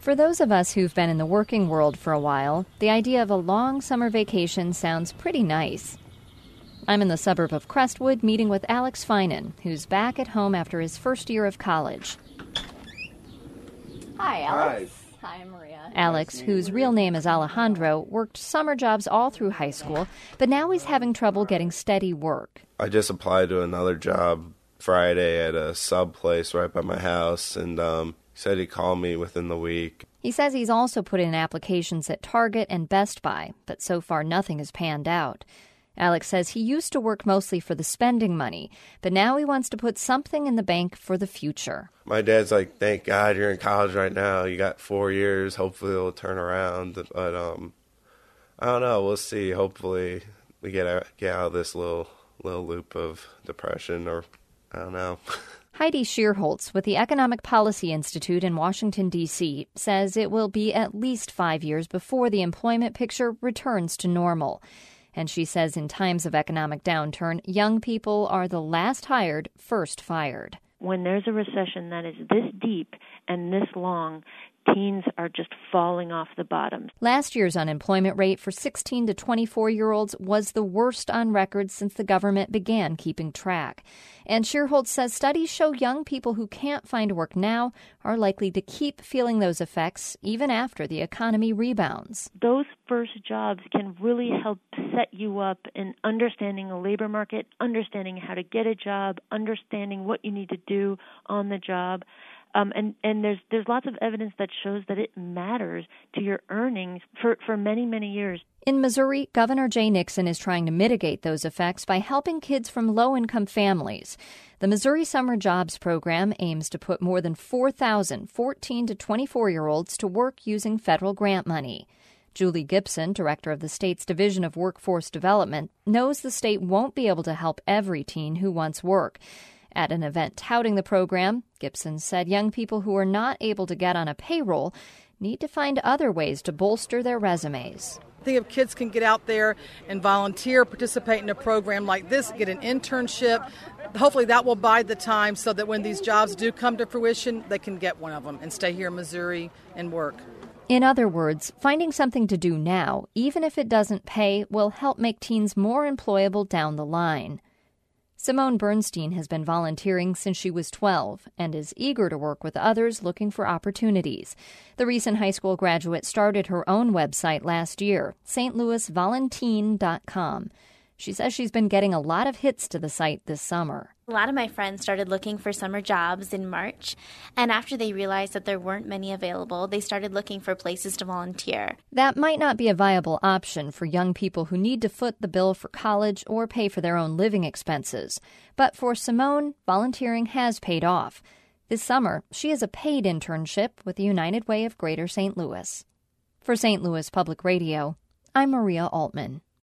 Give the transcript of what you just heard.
For those of us who've been in the working world for a while, the idea of a long summer vacation sounds pretty nice. I'm in the suburb of Crestwood meeting with Alex Finan, who's back at home after his first year of college. Hi, Alex. Hi, I'm Maria. Alex, whose real name is Alejandro, worked summer jobs all through high school, but now he's having trouble getting steady work. I just applied to another job Friday at a sub place right by my house, and he said he'd call me within the week. He says he's also put in applications at Target and Best Buy, but so far nothing has panned out. Alex says he used to work mostly for the spending money, but now he wants to put something in the bank for the future. My dad's like, thank God you're in college right now. You got 4 years. Hopefully it'll turn around. But I don't know. We'll see. Hopefully we get out of this little loop of depression, or I don't know. Heidi Shearholtz with the Economic Policy Institute in Washington, D.C., says it will be at least 5 years before the employment picture returns to normal. And she says in times of economic downturn, young people are the last hired, first fired. When there's a recession that is this deep and this long, teens are just falling off the bottom. Last year's unemployment rate for 16 to 24-year-olds was the worst on record since the government began keeping track. And Shearholtz says studies show young people who can't find work now are likely to keep feeling those effects even after the economy rebounds. Those first jobs can really help set you up in understanding the labor market, understanding how to get a job, understanding what you need to do on the job. And there's lots of evidence that shows that it matters to your earnings for many, many years. In Missouri, Governor Jay Nixon is trying to mitigate those effects by helping kids from low-income families. The Missouri Summer Jobs Program aims to put more than 4,000 14 to 24-year-olds to work using federal grant money. Julie Gibson, director of the state's Division of Workforce Development, knows the state won't be able to help every teen who wants work. At an event touting the program, Gibson said young people who are not able to get on a payroll need to find other ways to bolster their resumes. I think if kids can get out there and volunteer, participate in a program like this, get an internship, hopefully that will bide the time so that when these jobs do come to fruition, they can get one of them and stay here in Missouri and work. In other words, finding something to do now, even if it doesn't pay, will help make teens more employable down the line. Simone Bernstein has been volunteering since she was 12 and is eager to work with others looking for opportunities. The recent high school graduate started her own website last year, stlouisvolunteen.com. She says she's been getting a lot of hits to the site this summer. A lot of my friends started looking for summer jobs in March, and after they realized that there weren't many available, they started looking for places to volunteer. That might not be a viable option for young people who need to foot the bill for college or pay for their own living expenses. But for Simone, volunteering has paid off. This summer, she has a paid internship with the United Way of Greater St. Louis. For St. Louis Public Radio, I'm Maria Altman.